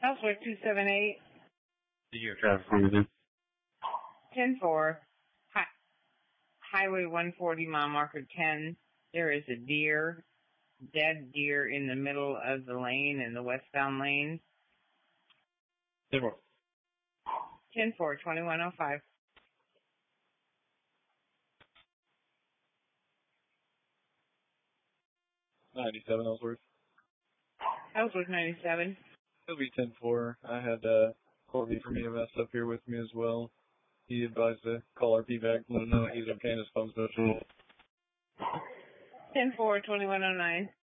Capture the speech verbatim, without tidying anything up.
Ellsworth two seven eight. Did you have traffic for me then? ten four. Hi- Highway one forty, mile marker ten. There is a deer, dead deer in the middle of the lane, in the westbound lane. ten four. ten four, twenty-one oh five. ninety-seven Ellsworth. Ellsworth ninety-seven. It'll be ten four. I had uh, Corby from E M S up here with me as well. He advised to call our P back, let him know he's okay and his phone's no trouble. ten four, twenty-one oh nine.